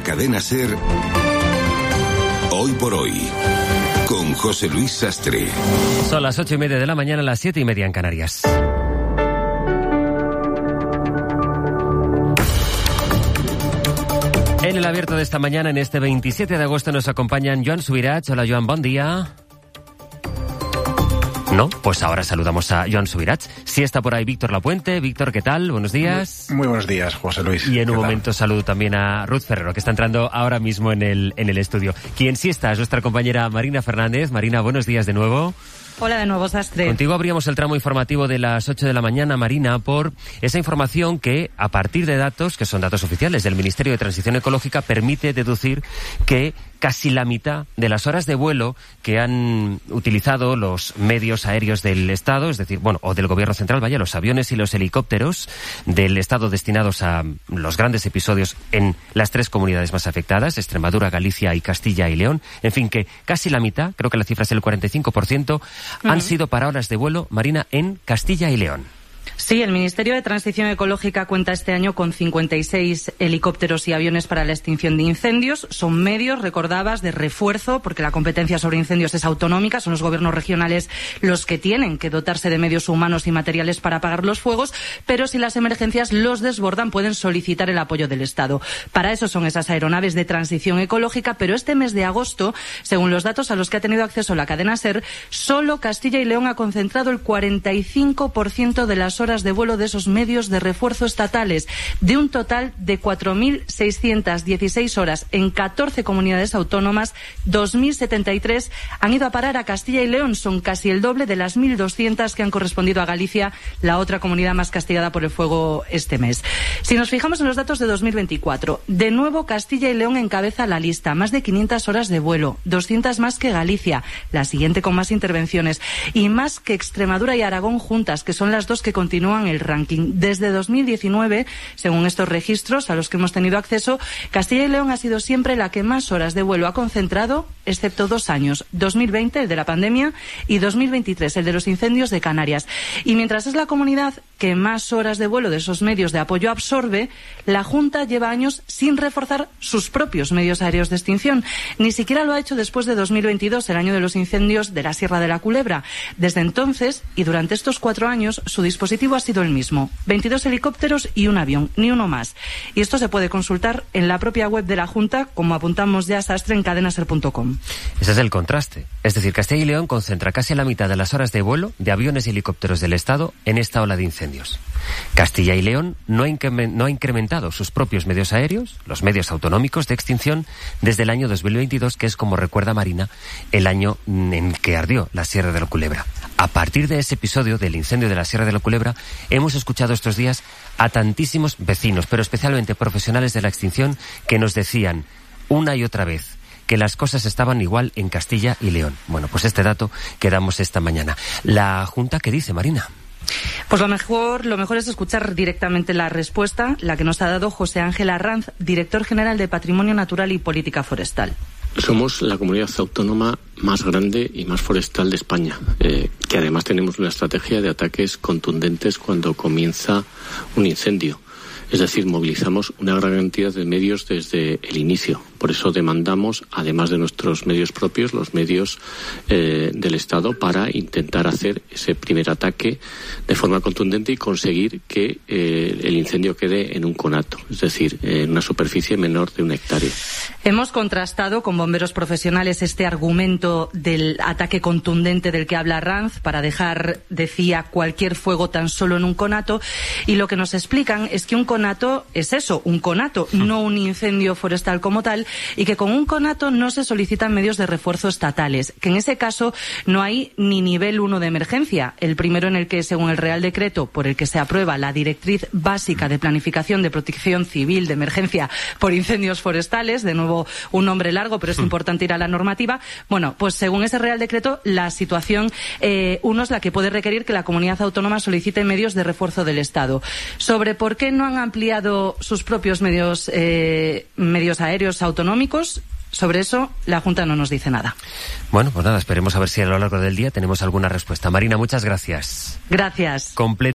la cadena SER, Hoy por Hoy, con José Luis Sastre. Son las 8:30 de la mañana, las 7:30 en Canarias. En el abierto de esta mañana, en este 27 de agosto, nos acompañan Joan Subirats. Hola, Joan, buen día. ¿No? Pues ahora saludamos a Joan Subirats. Sí está por ahí Víctor Lapuente. Víctor, ¿qué tal? Buenos días. Muy buenos días, José Luis. Y en un momento saludo también a Ruth Ferrero, que está entrando ahora mismo en el estudio. Quien sí está es nuestra compañera Marina Fernández. Marina, buenos días de nuevo. Hola de nuevo, Sastre. Contigo abríamos el tramo informativo de las 8 de la mañana, Marina, por esa información que, a partir de datos, que son datos oficiales del Ministerio de Transición Ecológica, permite deducir que casi la mitad de las horas de vuelo que han utilizado los medios aéreos del Estado, es decir, bueno, o del Gobierno Central, vaya, los aviones y los helicópteros del Estado destinados a los grandes episodios en las 3 comunidades más afectadas, Extremadura, Galicia y Castilla y León, en fin, que casi la mitad, creo que la cifra es el 45%, han sido para horas de vuelo, Marina, en Castilla y León. Sí, el Ministerio de Transición Ecológica cuenta este año con 56 helicópteros y aviones para la extinción de incendios. Son medios, recordabas, de refuerzo, porque la competencia sobre incendios es autonómica. Son los gobiernos regionales los que tienen que dotarse de medios humanos y materiales para apagar los fuegos, pero si las emergencias los desbordan, pueden solicitar el apoyo del Estado. Para eso son esas aeronaves de transición ecológica, pero este mes de agosto, según los datos a los que ha tenido acceso la cadena SER, solo Castilla y León ha concentrado el 45% de las horas de vuelo de esos medios de refuerzo estatales, de un total de 4.616 horas en 14 comunidades autónomas. 2.073 han ido a parar a Castilla y León, son casi el doble de las 1.200 que han correspondido a Galicia, la otra comunidad más castigada por el fuego este mes. Si nos fijamos en los datos de 2024, de nuevo Castilla y León encabeza la lista, más de 500 horas de vuelo, 200 más que Galicia, la siguiente con más intervenciones, y más que Extremadura y Aragón juntas, que son las dos que continúan el ranking. Desde 2019, según estos registros a los que hemos tenido acceso, Castilla y León ha sido siempre la que más horas de vuelo ha concentrado, excepto 2 años, 2020, el de la pandemia, y 2023, el de los incendios de Canarias. Y mientras es la comunidad que más horas de vuelo de esos medios de apoyo absorbe, la Junta lleva años sin reforzar sus propios medios aéreos de extinción. Ni siquiera lo ha hecho después de 2022, el año de los incendios de la Sierra de la Culebra. Desde entonces, y durante estos 4 años, su dispositivo ha sido el mismo: 22 helicópteros y un avión, ni uno más. Y esto se puede consultar en la propia web de la Junta, como apuntamos ya, Sastre, en cadenaser.com. Ese es el contraste. Es decir, Castilla y León concentra casi la mitad de las horas de vuelo de aviones y helicópteros del Estado en esta ola de incendios. Castilla y León no ha incrementado sus propios medios aéreos, los medios autonómicos de extinción, desde el año 2022, que es, como recuerda Marina, el año en que ardió la Sierra de la Culebra. A partir de ese episodio del incendio de la Sierra de la Culebra, hemos escuchado estos días a tantísimos vecinos, pero especialmente profesionales de la extinción, que nos decían una y otra vez que las cosas estaban igual en Castilla y León. Bueno, pues este dato que damos esta mañana. ¿La Junta qué dice, Marina? Pues lo mejor es escuchar directamente la respuesta, la que nos ha dado José Ángel Arranz, director general de Patrimonio Natural y Política Forestal. Somos la comunidad autónoma más grande y más forestal de España, que además tenemos una estrategia de ataques contundentes cuando comienza un incendio. Es decir, movilizamos una gran cantidad de medios desde el inicio. Por eso demandamos, además de nuestros medios propios, los medios del Estado para intentar hacer ese primer ataque de forma contundente y conseguir que el incendio quede en un conato, es decir, en una superficie menor de 1 hectárea. Hemos contrastado con bomberos profesionales este argumento del ataque contundente del que habla Arranz para dejar, decía, cualquier fuego tan solo en un conato, y lo que nos explican es que un conato es eso, un conato, no un incendio forestal como tal, y que con un conato no se solicitan medios de refuerzo estatales, que en ese caso no hay ni nivel 1 de emergencia, el primero en el que, según el Real Decreto por el que se aprueba la Directriz Básica de Planificación de Protección Civil de Emergencia por Incendios Forestales, de nuevo un nombre largo, pero es importante ir a la normativa. Bueno, pues según ese Real Decreto, la situación 1 es la que puede requerir que la comunidad autónoma solicite medios de refuerzo del Estado. Sobre por qué no han ampliado sus propios medios aéreos autonómicos, sobre eso la Junta no nos dice nada. Bueno, pues nada, esperemos a ver si a lo largo del día tenemos alguna respuesta. Marina, muchas gracias. Gracias.